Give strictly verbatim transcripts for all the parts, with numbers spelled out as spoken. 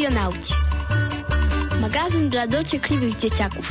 Radionauci. Magazyn dla dociekliwych dzieciaków.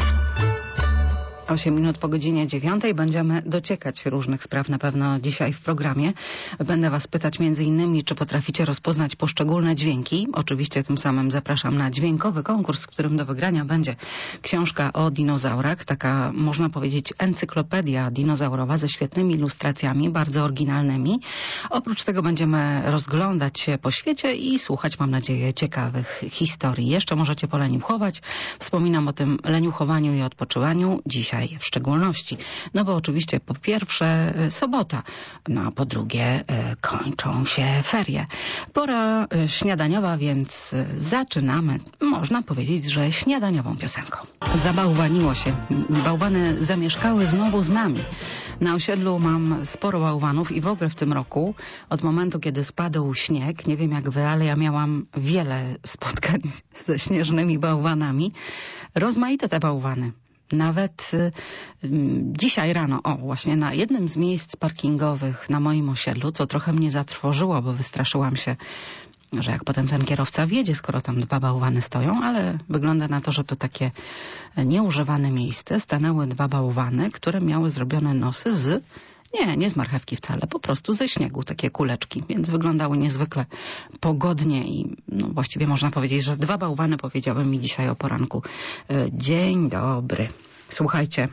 Osiem minut po godzinie dziewiątej będziemy dociekać różnych spraw na pewno dzisiaj w programie. Będę was pytać między innymi, czy potraficie rozpoznać poszczególne dźwięki. Oczywiście tym samym zapraszam na dźwiękowy konkurs, w którym do wygrania będzie książka o dinozaurach. Taka, można powiedzieć, encyklopedia dinozaurowa ze świetnymi ilustracjami, bardzo oryginalnymi. Oprócz tego będziemy rozglądać się po świecie i słuchać, mam nadzieję, ciekawych historii. Jeszcze możecie poleniuchować. Wspominam o tym leniuchowaniu i odpoczywaniu dzisiaj w szczególności. No bo oczywiście po pierwsze sobota, no a po drugie kończą się ferie. Pora śniadaniowa, więc zaczynamy, można powiedzieć, że śniadaniową piosenką. Zabałwaniło się. Bałwany zamieszkały znowu z nami. Na osiedlu mam sporo bałwanów i w ogóle w tym roku, od momentu, kiedy spadł śnieg, nie wiem jak wy, ale ja miałam wiele spotkań ze śnieżnymi bałwanami. Rozmaite te bałwany. Nawet y, dzisiaj rano, o właśnie na jednym z miejsc parkingowych na moim osiedlu, co trochę mnie zatrwożyło, bo wystraszyłam się, że jak potem ten kierowca wjedzie, skoro tam dwa bałwany stoją, ale wygląda na to, że to takie nieużywane miejsce. Stanęły dwa bałwany, które miały zrobione nosy z... Nie, nie z marchewki wcale, po prostu ze śniegu, takie kuleczki, więc wyglądały niezwykle pogodnie i no, właściwie można powiedzieć, że dwa bałwany powiedziały mi dzisiaj o poranku. Dzień dobry. Słuchajcie,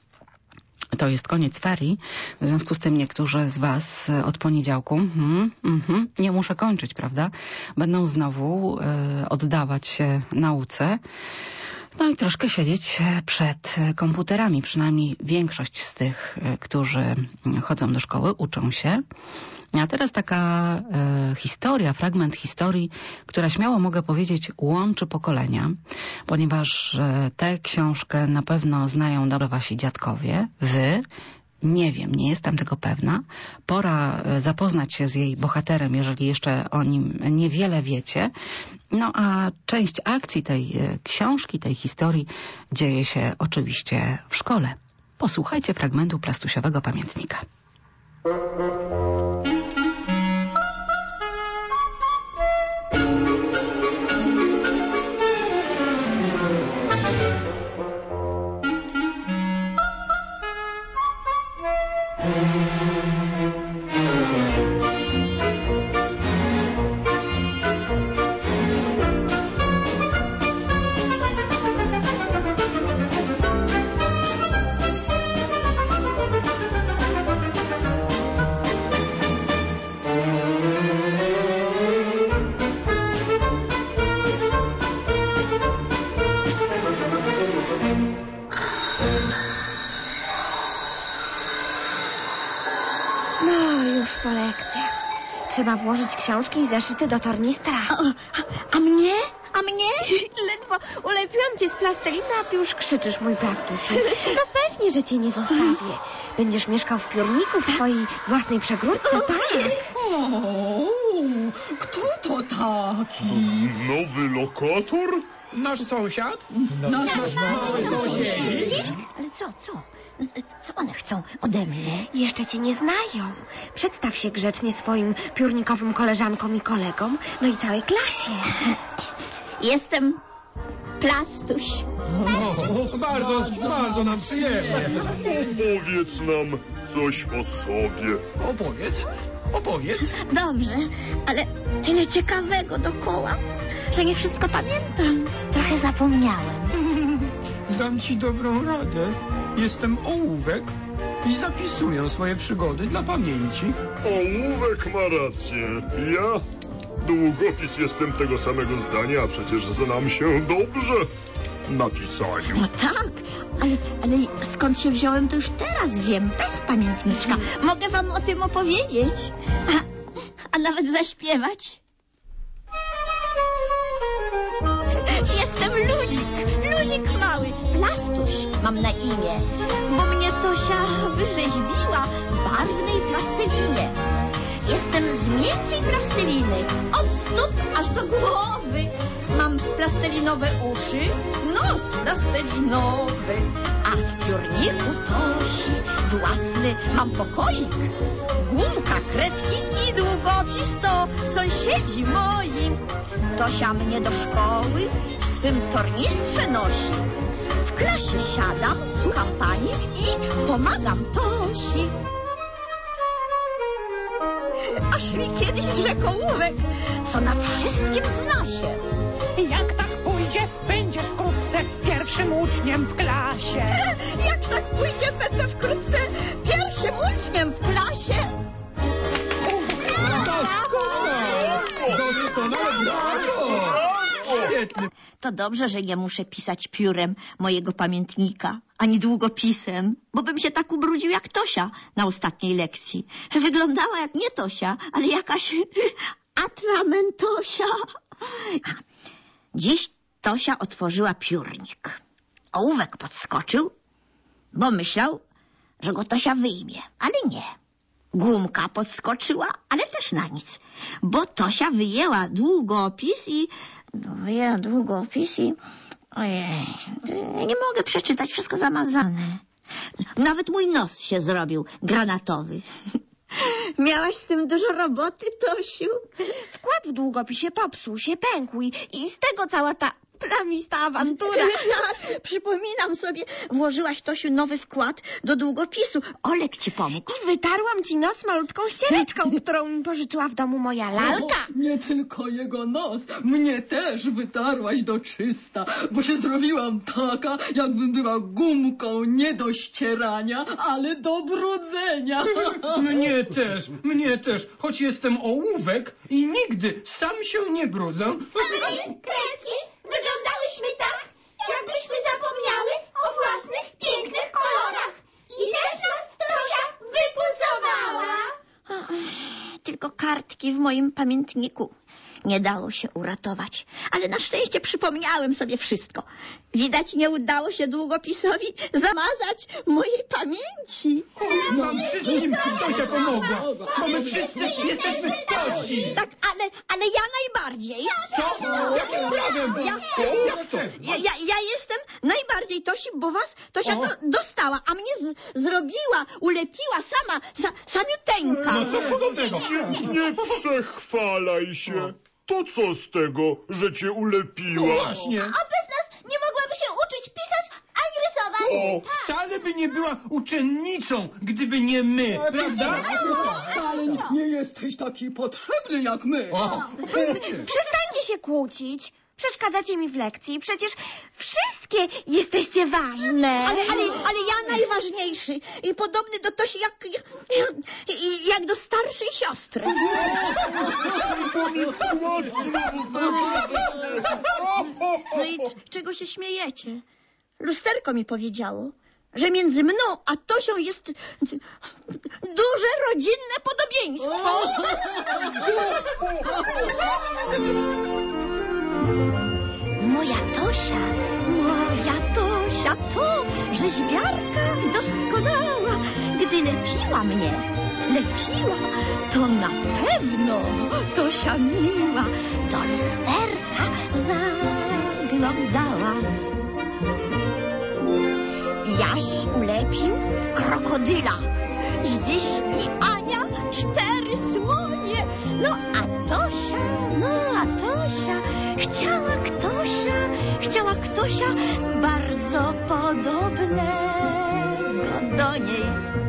to jest koniec ferii, w związku z tym niektórzy z was od poniedziałku, mm, mm, nie muszę kończyć, prawda, będą znowu y, oddawać się nauce. No i troszkę siedzieć przed komputerami, przynajmniej większość z tych, którzy chodzą do szkoły, uczą się. A teraz taka e, historia, fragment historii, która śmiało mogę powiedzieć łączy pokolenia, ponieważ e, tę książkę na pewno znają dobrze wasi dziadkowie, wy. Nie wiem, nie jestem tego pewna. Pora zapoznać się z jej bohaterem, jeżeli jeszcze o nim niewiele wiecie. No a część akcji tej książki, tej historii dzieje się oczywiście w szkole. Posłuchajcie fragmentu plastusiowego pamiętnika. Trzeba włożyć książki i zeszyty do tornistra. A, a mnie? A mnie? Ledwo ulepiłam cię z plasteliny, a ty już krzyczysz, mój plastusiu. No pewnie, że cię nie zostawię. Będziesz mieszkał w piórniku w swojej własnej przegródce, tak? O, kto to taki? Nowy lokator? Nasz sąsiad? No, nasz mały sąsiedzi. Ale co, co? Co one chcą ode mnie? Jeszcze cię nie znają. Przedstaw się grzecznie swoim piórnikowym koleżankom i kolegom, no i całej klasie. Jestem Plastuś. O, bardzo, bardzo nam przyjemnie. Opowiedz nam coś o sobie. Opowiedz, opowiedz. Dobrze, ale tyle ciekawego dokoła, że nie wszystko pamiętam. Trochę zapomniałem. Dam ci dobrą radę. Jestem ołówek i zapisuję swoje przygody dla pamięci. Ołówek ma rację. Ja, długopis, jestem tego samego zdania, a przecież znam się dobrze na pisaniu. No tak, ale, ale skąd się wziąłem, to już teraz wiem, bez pamiętniczka. Mogę wam o tym opowiedzieć, a, a nawet zaśpiewać. Jestem ludzik, ludzik mały, Plastuś mam na imię, bo mnie Tosia wyrzeźbiła w barwnej plasteliny. Jestem z miękkiej plasteliny, od stóp aż do głowy. Mam plastelinowe uszy, nos plastelinowy, a w piórniku Tosi własny mam pokoik, gumka, kredki i długo długopis to sąsiedzi moi. Tosia mnie do szkoły w swym tornistrze nosi. W klasie siadam, słucham pani i pomagam Tosi. Aż mi kiedyś rzekł ołówek, co na wszystkim zna się. Jak tak pójdzie, będzie wkrótce pierwszym uczniem w klasie. Jak tak pójdzie, będę wkrótce pierwszym uczniem w klasie. Doskonale! Doskonale! Brawo! Świetnie. To dobrze, że nie muszę pisać piórem mojego pamiętnika, ani długopisem, bo bym się tak ubrudził jak Tosia na ostatniej lekcji. Wyglądała jak nie Tosia, ale jakaś atramentosia. Dziś Tosia otworzyła piórnik. Ołówek podskoczył, bo myślał, że go Tosia wyjmie, ale nie. Gumka podskoczyła, ale też na nic, bo Tosia wyjęła długopis i... Wyjęła długopis i... Ojej, nie mogę przeczytać, wszystko zamazane. Nawet mój nos się zrobił granatowy. Miałaś z tym dużo roboty, Tosiu? Wkład w długopisie popsuł się, pękł i, i z tego cała ta plamista awantura. Przypominam sobie, włożyłaś, Tosiu, nowy wkład do długopisu. Olek ci pomógł. I wytarłam ci nos malutką ściereczką, którą mi pożyczyła w domu moja lalka. O, nie tylko jego nos, mnie też wytarłaś do czysta, bo się zrobiłam taka, jakbym była gumką nie do ścierania, ale do brudzenia. Mnie też, mnie też, choć jestem ołówek i nigdy sam się nie brudzę. Ale kredki, wyglądałyśmy tak, jakbyśmy zapomniały o własnych pięknych kolorach. I też nas Tosia wypucowała. Tylko kartki w moim pamiętniku nie dało się uratować. Ale na szczęście przypomniałem sobie wszystko. Widać, nie udało się długopisowi zamazać mojej pamięci. Nam wszystkim Tosia pomogła, bo my wszyscy jesteśmy Tosi. Tak, ale, ale ja najbardziej. Co? Jakim prawem? Ja, Jak to? ja, ja, ja jestem najbardziej Tosi, bo was Tosia do, dostała, a mnie z, zrobiła, ulepiła sama, sa, samiuteńka. No cóż podobnego? Nie, nie przechwalaj się. To co z tego, że cię No ulepiła? właśnie. A bez nas nie mogłaby się uczyć pisać ani rysować. O, Wcale by nie była uczennicą, gdyby nie my, prawda? Ale nie, nie jesteś taki potrzebny jak my. O. Przestańcie się kłócić. Przeszkadzacie mi w lekcji. Przecież wszystkie jesteście ważne. Ale, ale, ale ja najważniejszy i podobny do Tosi jak, jak, jak do starszej siostry. No i c- czego się śmiejecie? Lusterko mi powiedziało, że między mną a Tosią jest duże rodzinne podobieństwo. Moja Tosia, moja Tosia to rzeźbiarka doskonała. Gdy lepiła mnie, lepiła, to na pewno Tosia miła do lusterka zaglądała. Jaś ulepił krokodyla, dziś i Ania cztery słonie. No a Tosia, no a Tosia chciała Ktosia, chciała Ktosia bardzo podobnego do niej.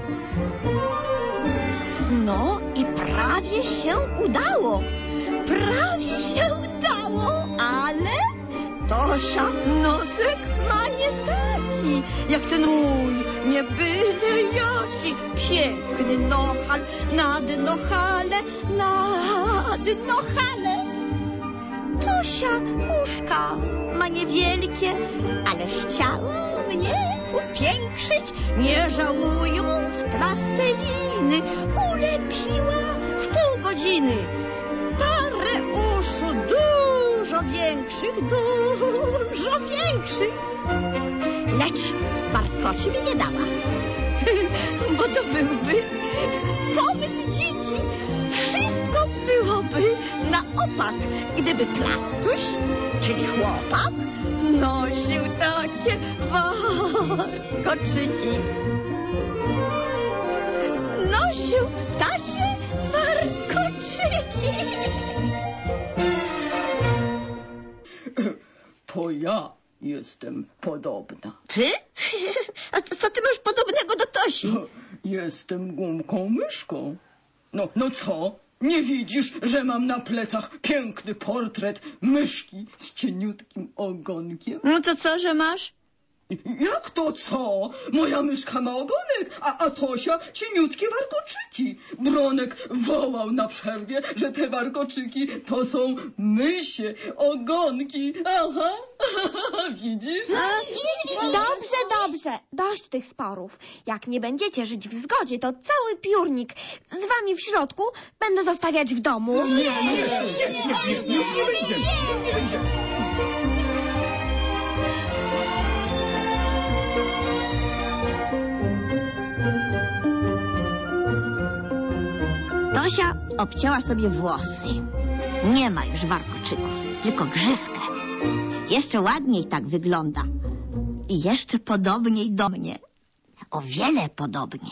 No i prawie się udało, prawie się udało, ale Tosia nosek ma nie taki, jak ten mój, nie byle jaki. Piękny nohal, nad nohale, nad nohale. Tosia uszka ma niewielkie, ale chciała mnie upiększyć, nie żałując plasteliny. Ulepiła w pół godziny parę uszu dużo większych, dużo większych. Lecz warkoczy mi nie dała, bo to byłby pomysł dziki. Wszystko byłoby na opak, gdyby Plastuś, czyli chłopak, nosił takie warkoczyki. Nosił takie warkoczyki. warkoczyki. To ja jestem podobna. Ty? A co, co ty masz podobnego do Tosi? Jestem gumką myszką. No, no co? Nie widzisz, że mam na plecach piękny portret myszki z cieniutkim ogonkiem? No to co, że masz? Jak to co? Moja myszka ma ogonek, a, a Tosia cieniutkie warkoczyki. Bronek wołał na przerwie, że te warkoczyki to są mysie ogonki. Aha, widzisz? Dobrze, dobrze. Dość tych sporów. Jak nie będziecie żyć w zgodzie, to cały piórnik z wami w środku będę zostawiać w domu. Nie, nie, nie, nie, nie, już nie będzie. Już nie będzie. Tosia obcięła sobie włosy. Nie ma już warkoczyków, tylko grzywkę. Jeszcze ładniej tak wygląda. I jeszcze podobniej do mnie. O wiele podobniej.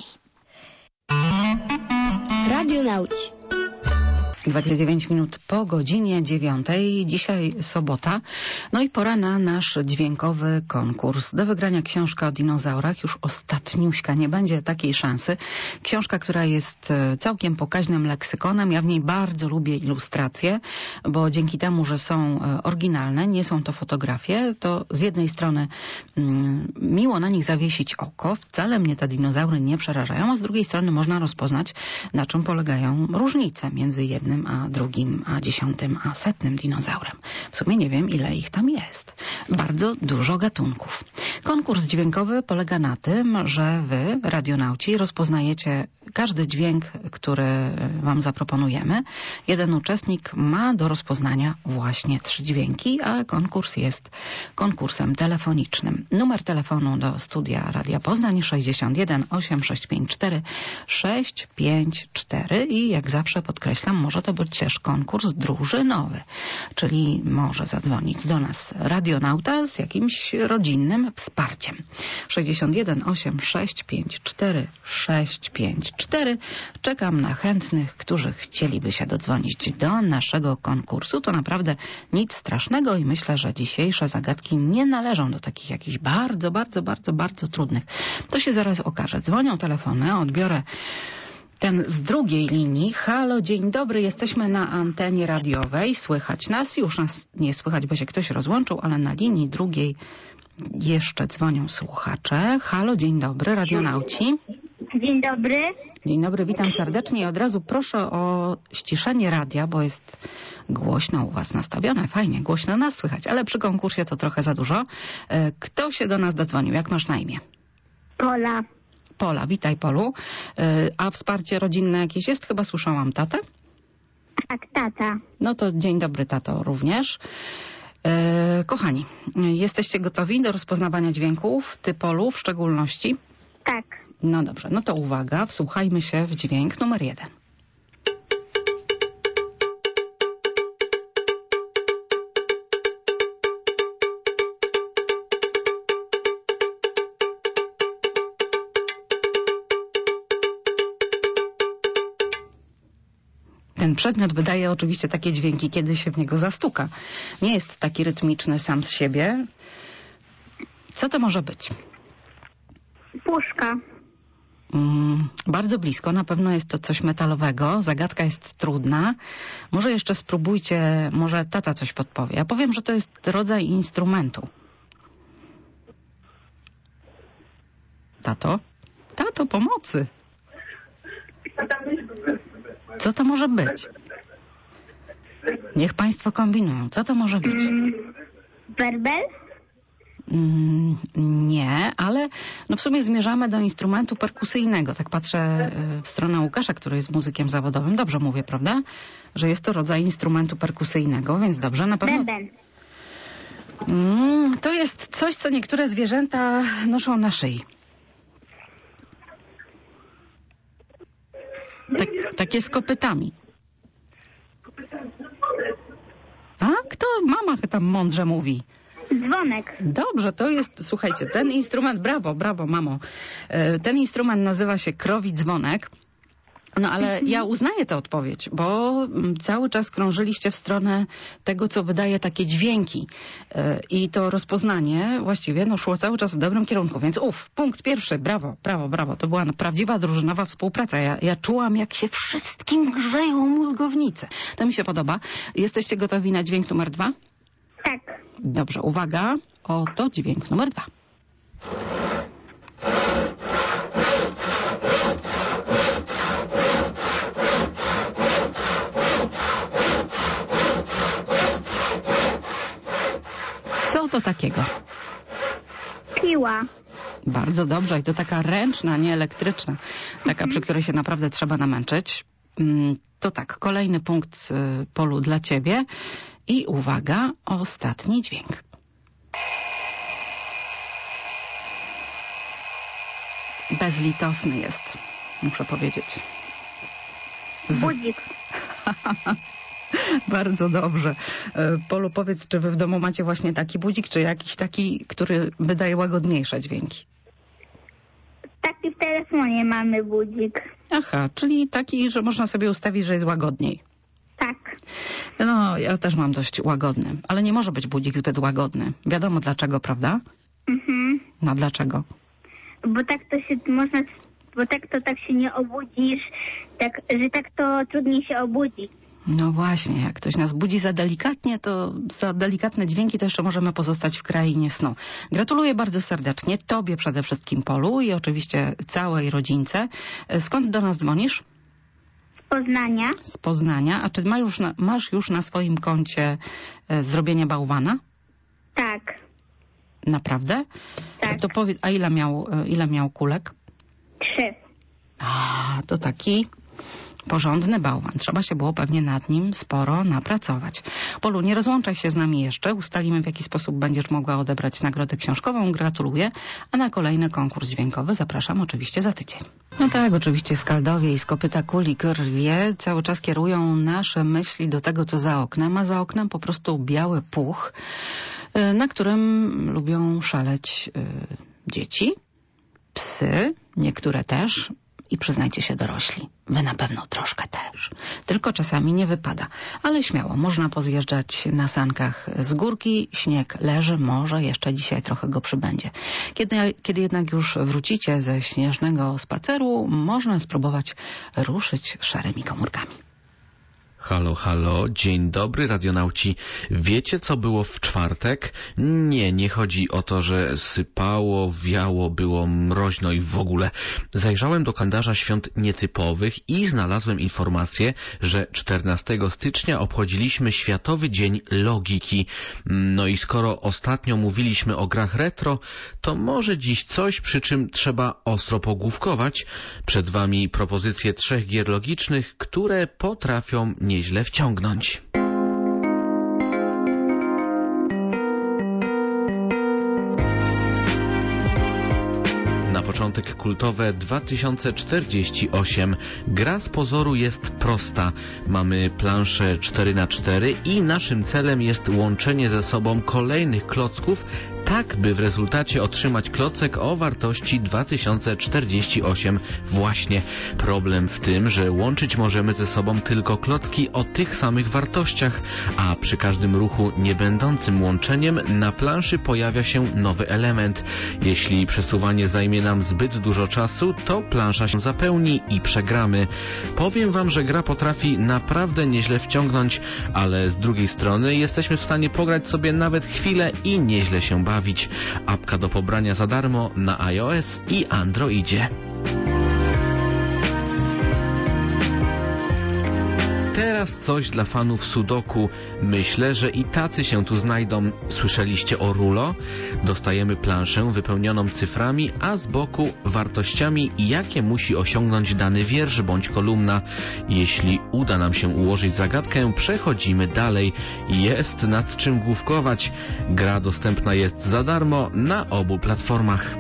Radio Nauci. dwadzieścia dziewięć minut po godzinie dziewiątej. Dzisiaj sobota. No i pora na nasz dźwiękowy konkurs. Do wygrania książka o dinozaurach. Już ostatniuśka, nie będzie takiej szansy. Książka, która jest całkiem pokaźnym leksykonem. Ja w niej bardzo lubię ilustracje, bo dzięki temu, że są oryginalne, nie są to fotografie, to z jednej strony mm, miło na nich zawiesić oko. Wcale mnie te dinozaury nie przerażają, a z drugiej strony można rozpoznać, na czym polegają różnice między jednym a drugim, a dziesiątym, a setnym dinozaurem. W sumie nie wiem, ile ich tam jest. Bardzo dużo gatunków. Konkurs dźwiękowy polega na tym, że wy, radionauci, rozpoznajecie każdy dźwięk, który wam zaproponujemy. Jeden uczestnik ma do rozpoznania właśnie trzy dźwięki, a konkurs jest konkursem telefonicznym. Numer telefonu do studia Radia Poznań sześćdziesiąt jeden osiem sześć pięć cztery sześć pięć cztery i jak zawsze podkreślam, może to być też konkurs drużynowy, czyli może zadzwonić do nas radionauta z jakimś rodzinnym wsparciem. sześćdziesiąt jeden osiem sześć pięć cztery sześć pięć cztery. Czekam na chętnych, którzy chcieliby się dodzwonić do naszego konkursu. To naprawdę nic strasznego i myślę, że dzisiejsze zagadki nie należą do takich jakichś bardzo, bardzo, bardzo, bardzo trudnych. To się zaraz okaże. Dzwonią telefony, odbiorę ten z drugiej linii. Halo, dzień dobry, jesteśmy na antenie radiowej. Słychać nas? Już nas nie słychać, bo się ktoś rozłączył, ale na linii drugiej jeszcze dzwonią słuchacze. Halo, dzień dobry, radionauci. Dzień dobry. Dzień dobry, witam serdecznie i od razu proszę o ściszenie radia, bo jest głośno u was nastawione. Fajnie, głośno nas słychać, ale przy konkursie to trochę za dużo. Kto się do nas dodzwonił? Jak masz na imię? Pola. Pola, witaj Polu. A wsparcie rodzinne jakieś jest? Chyba słyszałam tatę? Tak, tata. No to dzień dobry tato również. Kochani, jesteście gotowi do rozpoznawania dźwięków? Ty Polu w szczególności? Tak. No dobrze, no to uwaga, wsłuchajmy się w dźwięk numer jeden. Ten przedmiot wydaje oczywiście takie dźwięki, kiedy się w niego zastuka. Nie jest taki rytmiczny sam z siebie. Co to może być? Puszka. Mm, bardzo blisko. Na pewno jest to coś metalowego. Zagadka jest trudna. Może jeszcze spróbujcie, może tata coś podpowie. Ja powiem, że to jest rodzaj instrumentu. Tato? Tato, pomocy! Co to może być? Niech państwo kombinują. Co to może być? Werbel? Mm, nie, ale no w sumie zmierzamy do instrumentu perkusyjnego. Tak patrzę w stronę Łukasza, który jest muzykiem zawodowym. Dobrze mówię, prawda? Że jest to rodzaj instrumentu perkusyjnego, więc dobrze, na pewno... Bęben. Mm, to jest coś, co niektóre zwierzęta noszą na szyi. Tak, takie z kopytami. A kto? Mama tam mądrze mówi. Dzwonek. Dobrze, to jest, słuchajcie, ten instrument, brawo, brawo mamo. Ten instrument nazywa się krowi dzwonek. No ale ja uznaję tę odpowiedź, bo cały czas krążyliście w stronę tego, co wydaje takie dźwięki. I to rozpoznanie właściwie no, szło cały czas w dobrym kierunku. Więc uf, punkt pierwszy. Brawo, brawo, brawo. To była prawdziwa drużynowa współpraca. Ja, ja czułam, jak się wszystkim grzeją mózgownice. To mi się podoba. Jesteście gotowi na dźwięk numer dwa? Tak. Dobrze, uwaga. Oto dźwięk numer dwa. Co to takiego? Piła. Bardzo dobrze i to taka ręczna, nie elektryczna. Taka, przy której się naprawdę trzeba namęczyć. To tak, kolejny punkt, Polu, dla ciebie. I uwaga, ostatni dźwięk. Bezlitosny jest, muszę powiedzieć. Z... Budzik. Bardzo dobrze. Polu, powiedz, czy wy w domu macie właśnie taki budzik, czy jakiś taki, który wydaje łagodniejsze dźwięki? Taki w telefonie mamy budzik. Aha, czyli taki, że można sobie ustawić, że jest łagodniej. Tak. No, ja też mam dość łagodny, ale nie może być budzik zbyt łagodny. Wiadomo dlaczego, prawda? Mhm. No, dlaczego? Bo tak to się można, bo tak to tak się nie obudzisz, tak, że tak to trudniej się obudzić. No właśnie, jak ktoś nas budzi za delikatnie, to za delikatne dźwięki to jeszcze możemy pozostać w krainie snu. Gratuluję bardzo serdecznie tobie przede wszystkim, Polu, i oczywiście całej rodzince. Skąd do nas dzwonisz? Z Poznania. Z Poznania. A czy masz już na, masz już na swoim koncie e, zrobienie bałwana? Tak. Naprawdę? Tak. To powiedz, a ile miał, e, ile miał kulek? Trzy. A, to taki... porządny bałwan. Trzeba się było pewnie nad nim sporo napracować. Polu, nie rozłączaj się z nami jeszcze. Ustalimy, w jaki sposób będziesz mogła odebrać nagrodę książkową. Gratuluję. A na kolejny konkurs dźwiękowy zapraszam oczywiście za tydzień. No tak, oczywiście Skaldowie i z kopyta kuli rwie cały czas kierują nasze myśli do tego, co za oknem, a za oknem po prostu biały puch, na którym lubią szaleć dzieci, psy, niektóre też. I przyznajcie się, dorośli, wy na pewno troszkę też. Tylko czasami nie wypada. Ale śmiało, można pozjeżdżać na sankach z górki. Śnieg leży, może jeszcze dzisiaj trochę go przybędzie. Kiedy, kiedy jednak już wrócicie ze śnieżnego spaceru, można spróbować ruszyć szarymi komórkami. Halo, halo, dzień dobry, radionauci. Wiecie, co było w czwartek? Nie, nie chodzi o to, że sypało, wiało, było mroźno i w ogóle. Zajrzałem do kalendarza świąt nietypowych i znalazłem informację, że czternastego stycznia obchodziliśmy Światowy Dzień Logiki. No i skoro ostatnio mówiliśmy o grach retro, to może dziś coś, przy czym trzeba ostro pogłówkować. Przed wami propozycje trzech gier logicznych, które potrafią nieźle wciągnąć. Na początek kultowe dwa tysiące czterdzieści osiem. Gra z pozoru jest prosta. Mamy planszę cztery na cztery i naszym celem jest łączenie ze sobą kolejnych klocków, tak by w rezultacie otrzymać klocek o wartości dwa tysiące czterdzieści osiem. Właśnie. Problem w tym, że łączyć możemy ze sobą tylko klocki o tych samych wartościach, a przy każdym ruchu nie będącym łączeniem na planszy pojawia się nowy element. Jeśli przesuwanie zajmie nam zbyt dużo czasu, to plansza się zapełni i przegramy. Powiem wam, że gra potrafi naprawdę nieźle wciągnąć, ale z drugiej strony jesteśmy w stanie pograć sobie nawet chwilę i nieźle się bawić. Apka do pobrania za darmo na iOS i Androidzie. Teraz coś dla fanów sudoku. Myślę, że i tacy się tu znajdą. Słyszeliście o rulo? Dostajemy planszę wypełnioną cyframi, a z boku wartościami, jakie musi osiągnąć dany wiersz bądź kolumna. Jeśli uda nam się ułożyć zagadkę, przechodzimy dalej. Jest nad czym główkować. Gra dostępna jest za darmo na obu platformach.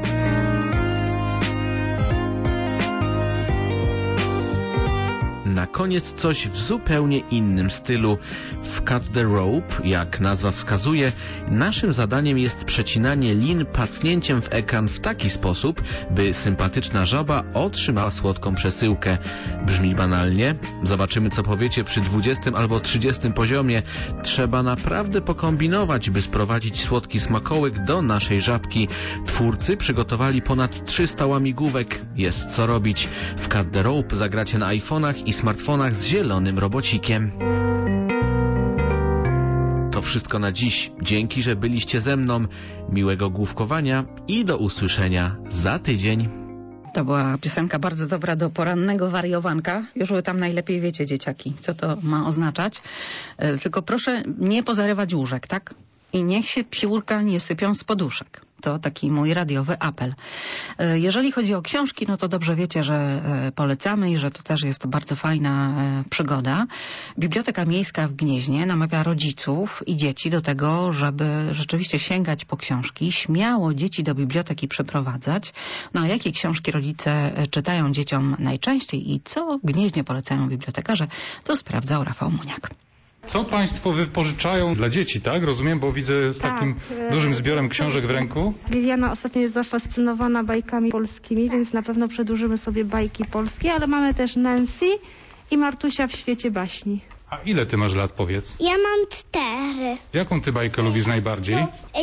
na koniec coś w zupełnie innym stylu. W Cut the Rope, jak nazwa wskazuje, naszym zadaniem jest przecinanie lin pacnięciem w ekran w taki sposób, by sympatyczna żaba otrzymała słodką przesyłkę. Brzmi banalnie? Zobaczymy, co powiecie przy dwudziestym albo trzydziestym poziomie. Trzeba naprawdę pokombinować, by sprowadzić słodki smakołyk do naszej żabki. Twórcy przygotowali ponad trzysta łamigłówek. Jest co robić. W Cut the Rope zagracie na iPhone'ach i smartfonach z zielonym robocikiem. To wszystko na dziś. Dzięki, że byliście ze mną. Miłego główkowania i do usłyszenia za tydzień. To była piosenka bardzo dobra do porannego wariowanka. Już wy tam najlepiej wiecie, dzieciaki, co to ma oznaczać. E, tylko proszę nie pozarywać łóżek, tak? I niech się piórka nie sypią z poduszek. To taki mój radiowy apel. Jeżeli chodzi o książki, no to dobrze wiecie, że polecamy i że to też jest bardzo fajna przygoda. Biblioteka Miejska w Gnieźnie namawia rodziców i dzieci do tego, żeby rzeczywiście sięgać po książki, śmiało dzieci do biblioteki przeprowadzać. No a jakie książki rodzice czytają dzieciom najczęściej i co w Gnieźnie polecają bibliotekarze, to sprawdzał Rafał Muniak. Co państwo wypożyczają dla dzieci, tak? Rozumiem, bo widzę z tak, takim dużym zbiorem książek w ręku. Liliana ostatnio jest zafascynowana bajkami polskimi, więc na pewno przedłużymy sobie bajki polskie, ale mamy też Nancy i Martusia w świecie baśni. A ile ty masz lat, powiedz? Ja mam cztery. Jaką ty bajkę lubisz najbardziej?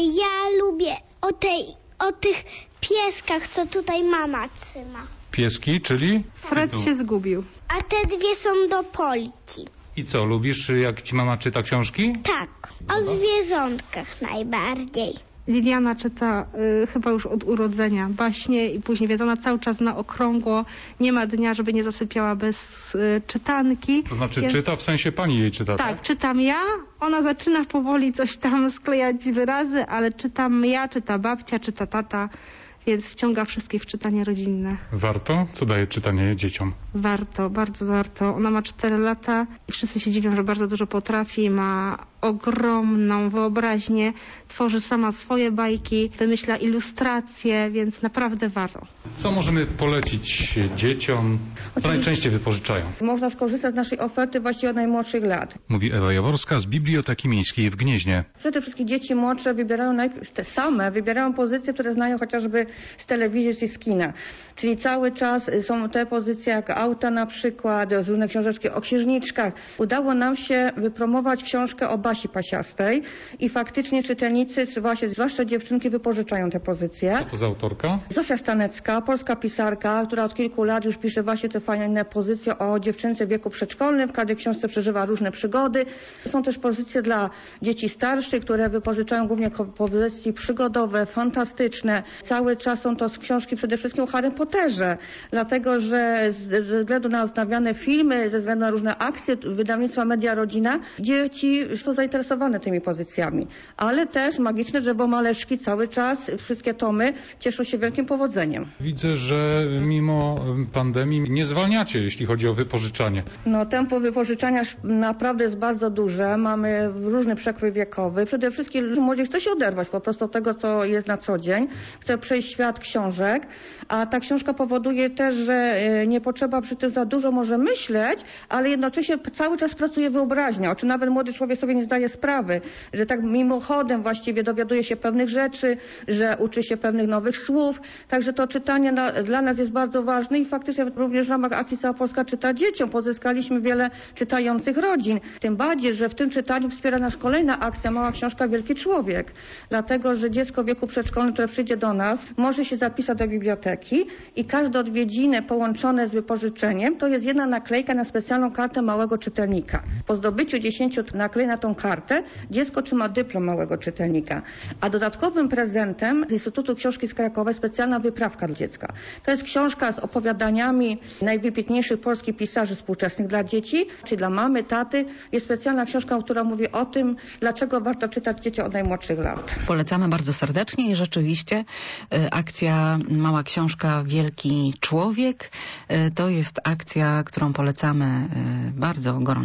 Ja lubię o tej, o tych pieskach, co tutaj mama trzyma. Pieski, czyli? Fred się zgubił. A te dwie są do Polki. I co, lubisz, jak ci mama czyta książki? Tak, o zwierzątkach najbardziej. Liliana czyta y, chyba już od urodzenia baśnie i później wie, ona cały czas na okrągło, nie ma dnia, żeby nie zasypiała bez y, czytanki. To znaczy więc... czyta, w sensie pani jej czyta, tak? Tak, czytam ja, ona zaczyna powoli coś tam sklejać wyrazy, ale czytam ja, czyta babcia, czyta tata, więc wciąga wszystkich w czytanie rodzinne. Warto? Co daje czytanie dzieciom? Warto, bardzo warto. Ona ma cztery lata i wszyscy się dziwią, że bardzo dużo potrafi, ma ogromną wyobraźnię, tworzy sama swoje bajki, wymyśla ilustracje, więc naprawdę warto. Co możemy polecić dzieciom? Co najczęściej wypożyczają? Można skorzystać z naszej oferty właściwie od najmłodszych lat. Mówi Ewa Jaworska z Biblioteki Miejskiej w Gnieźnie. Przede wszystkim dzieci młodsze wybierają najpierw te same, wybierają pozycje, które znają chociażby z telewizji czy z kina. Czyli cały czas są te pozycje jak auta na przykład, różne książeczki o księżniczkach. Udało nam się wypromować książkę o Basi Pasiastej i faktycznie czytelnicy, właśnie, zwłaszcza dziewczynki, wypożyczają te pozycje. Co to za autorka? Zofia Stanecka, polska pisarka, która od kilku lat już pisze właśnie te fajne pozycje o dziewczynce w wieku przedszkolnym. W każdej książce przeżywa różne przygody. Są też pozycje dla dzieci starszych, które wypożyczają głównie pozycje przygodowe, fantastyczne. Cały czas są to książki przede wszystkim o Harry Potterze, dlatego że ze względu na odnawiane filmy, ze względu na różne akcje wydawnictwa Media Rodzina, dzieci są zainteresowane tymi pozycjami. Ale też magiczne Drzewo-Maleszki cały czas, wszystkie tomy cieszą się wielkim powodzeniem. Widzę, że mimo pandemii nie zwalniacie, jeśli chodzi o wypożyczanie. No, tempo wypożyczania naprawdę jest bardzo duże. Mamy różny przekrój wiekowy. Przede wszystkim młodzież chce się oderwać po prostu od tego, co jest na co dzień. Chce przejść świat książek, a ta książka powoduje też, że nie potrzeba przy tym za dużo może myśleć, ale jednocześnie cały czas pracuje wyobraźnia, o czym nawet młody człowiek sobie nie zdaje sprawy, że tak mimochodem właściwie dowiaduje się pewnych rzeczy, że uczy się pewnych nowych słów, także to czytanie na, dla nas jest bardzo ważne i faktycznie również w ramach akcji Cała Polska czyta dzieciom pozyskaliśmy wiele czytających rodzin. Tym bardziej, że w tym czytaniu wspiera nas kolejna akcja Mała Książka Wielki Człowiek, dlatego, że dziecko w wieku przedszkolnym, które przyjdzie do nas, może się zapisać do biblioteki i każde odwiedziny połączone z wypożyczeniem to jest jedna naklejka na specjalną kartę małego czytelnika. Po zdobyciu dziesięciu naklejek na tą kartę dziecko otrzyma dyplom małego czytelnika. A dodatkowym prezentem z Instytutu Książki z Krakowa specjalna wyprawka dla dziecka. To jest książka z opowiadaniami najwybitniejszych polskich pisarzy współczesnych dla dzieci, czy dla mamy, taty. Jest specjalna książka, która mówi o tym, dlaczego warto czytać dzieciom od najmłodszych lat. Polecamy bardzo serdecznie i rzeczywiście y, akcja Mała Książka Wielki Człowiek y, to jest akcja, którą polecamy y, bardzo gorąco. Jak widać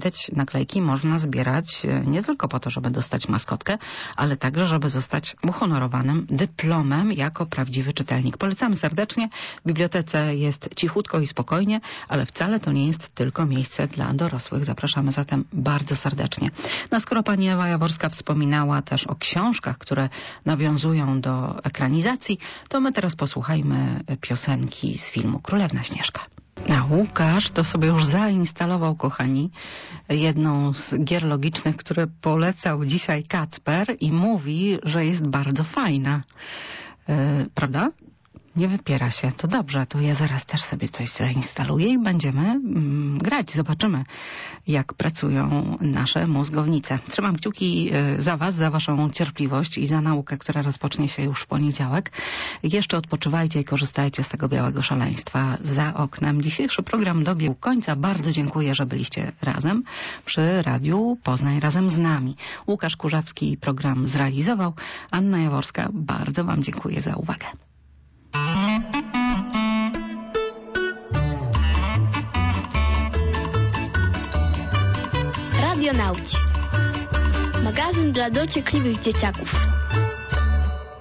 pamiętać, naklejki można zbierać nie tylko po to, żeby dostać maskotkę, ale także, żeby zostać uhonorowanym dyplomem jako prawdziwy czytelnik. Polecamy serdecznie. W bibliotece jest cichutko i spokojnie, ale wcale to nie jest tylko miejsce dla dorosłych. Zapraszamy zatem bardzo serdecznie. No skoro pani Ewa Jaworska wspominała też o książkach, które nawiązują do ekranizacji, to my teraz posłuchajmy piosenki z filmu Królewna Śnieżka. A Łukasz to sobie już zainstalował, kochani, jedną z gier logicznych, które polecał dzisiaj Kacper i mówi, że jest bardzo fajna. Yy, prawda? Nie wypiera się. To dobrze, to ja zaraz też sobie coś zainstaluję i będziemy mm, grać. Zobaczymy, jak pracują nasze mózgownice. Trzymam kciuki y, za was, za waszą cierpliwość i za naukę, która rozpocznie się już w poniedziałek. Jeszcze odpoczywajcie i korzystajcie z tego białego szaleństwa za oknem. Dzisiejszy program dobiegł końca. Bardzo dziękuję, że byliście razem przy Radiu Poznań razem z nami. Łukasz Kurzawski program zrealizował. Anna Jaworska, bardzo wam dziękuję za uwagę. Radionauci. Magazyn dla dociekliwych dzieciaków.